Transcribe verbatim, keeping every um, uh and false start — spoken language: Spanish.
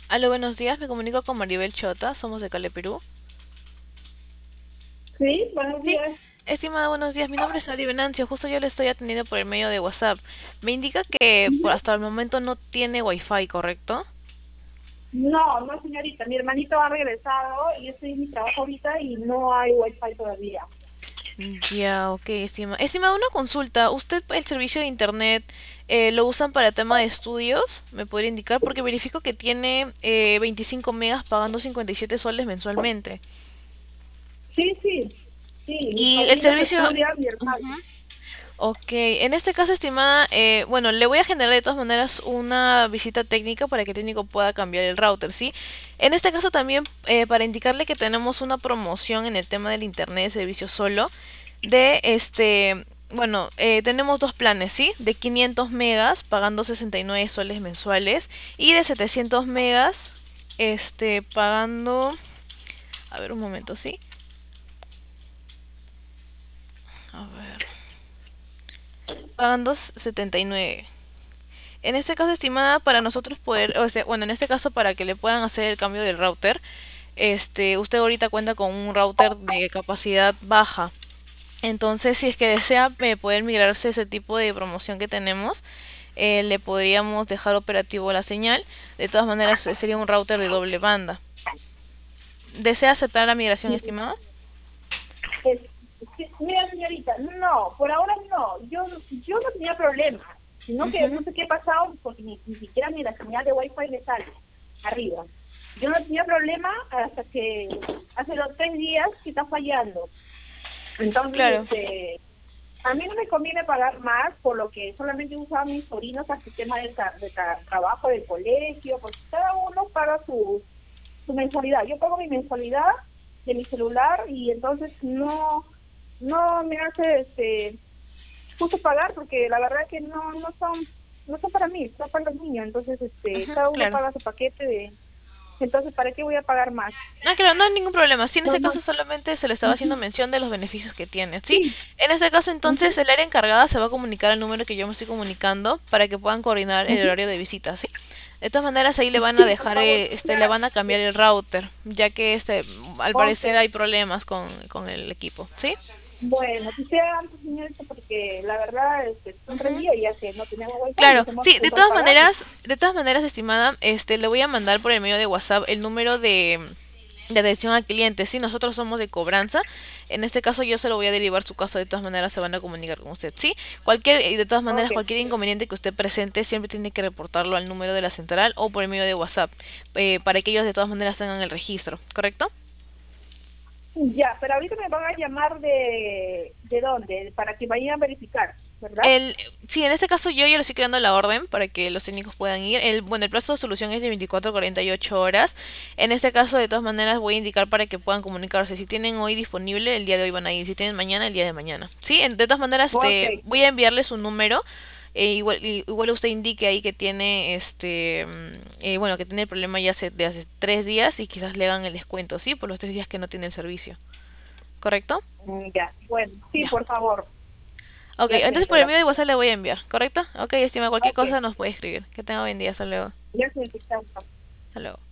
Aló, buenos días, me comunico con Maribel Chota, somos de Cale, Perú. Sí, buenos Sí, días. estimada, buenos días, mi nombre es Ari Venancio, justo yo le estoy atendiendo por el medio de WhatsApp. Me indica que por Ujú. hasta el momento no tiene Wi-Fi, ¿correcto? No, no, señorita, mi hermanito ha regresado y yo estoy en mi trabajo ahorita y no hay wifi todavía. Ya, ok, estima. Estimada, una consulta, ¿usted el servicio de internet eh, lo usan para tema de estudios? ¿Me podría indicar? Porque verifico que tiene eh, veinticinco megas pagando cincuenta y siete soles mensualmente. Sí, sí, sí, mis Y el sobrinos servicio... estudian, mi hermano. Ujú. Ok, en este caso, estimada, eh, bueno, le voy a generar de todas maneras una visita técnica para que el técnico pueda cambiar el router, ¿sí? En este caso también, eh, para indicarle que tenemos una promoción en el tema del internet de servicio solo, de este, bueno, eh, tenemos dos planes, ¿sí? De quinientos megas, pagando sesenta y nueve soles mensuales, y de setecientos megas, este, pagando, a ver un momento, ¿sí? A ver, pagando setenta y nueve. En este caso, estimada, para nosotros poder, o sea, bueno, en este caso para que le puedan hacer el cambio del router, este, usted ahorita cuenta con un router de capacidad baja. Entonces, si es que desea eh, poder migrarse ese tipo de promoción que tenemos, eh, le podríamos dejar operativo la señal. De todas maneras, eh, sería un router de doble banda. ¿Desea aceptar la migración, estimada? Es- sí, mira, señorita, no, por ahora no, yo, yo no tenía problema, sino que Ujú. no sé qué ha pasado porque ni, ni siquiera ni la señal de wifi le sale arriba. Yo no tenía problema hasta que hace dos tres días que está fallando. Entonces, Claro, este, a mí no me conviene pagar más, por lo que solamente usaban mis sobrinos al sistema de, tra- de tra- trabajo del colegio, porque cada uno paga su, su mensualidad. Yo pago mi mensualidad de mi celular y entonces no, no me hace este justo pagar porque la verdad que no, no son, no son para mí, son para los niños. Entonces, este, ujú, cada uno claro. paga su paquete de, entonces, ¿para qué voy a pagar más? No, claro, no hay ningún problema. Sí, en No, este no. caso solamente se le estaba haciendo Ujú, mención de los beneficios que tiene, ¿sí? sí. En este caso, entonces, Ujú, el área encargada se va a comunicar al número que yo me estoy comunicando para que puedan coordinar el ujú. horario de visita, ¿sí? De todas maneras, ahí le van a Sí, por dejar, favor. eh, este, le Ya. van a cambiar el router, ya que este, al Ok. parecer hay problemas con, con el equipo, ¿sí? Bueno, quisiera antes, señorita, porque la verdad este, son tres Ujú. días ya que no tenemos wifi y Claro, estamos a sí, de punto de todas pagar. maneras, de todas maneras, estimada, este, le voy a mandar por el medio de WhatsApp el número de de atención al cliente. Sí, nosotros somos de cobranza. En este caso yo se lo voy a derivar su caso. De todas maneras se van a comunicar con usted. Sí, cualquier, y de todas Ok. maneras cualquier inconveniente que usted presente siempre tiene que reportarlo al número de la central o por el medio de WhatsApp eh, para que ellos de todas maneras tengan el registro. ¿Correcto? Ya, pero ahorita me van a llamar de, ¿de dónde? Para que vayan a verificar, ¿verdad? El, sí, en este caso yo ya le estoy creando la orden para que los técnicos puedan ir. El, bueno, el plazo de solución es de veinticuatro a cuarenta y ocho horas. En este caso, de todas maneras, voy a indicar para que puedan comunicarse. Si tienen hoy disponible, el día de hoy van a ir. Si tienen mañana, el día de mañana. Sí, en- de todas maneras, Ok. este, voy a enviarle su número. Eh, igual, i- igual usted indique ahí que tiene este mm, eh, bueno, que tiene el problema ya hace, de hace tres días y quizás le hagan el descuento, ¿sí? Por los tres días que no tiene el servicio. ¿Correcto? Mm, ya, bueno, sí, Ya. por favor. Ok, Ya, entonces señorita, por el medio de gracias. WhatsApp le voy a enviar, ¿correcto? Ok, estima, cualquier Ok. cosa nos puede escribir. Que tenga buen día, hasta luego. Ya, señorita. Hasta luego.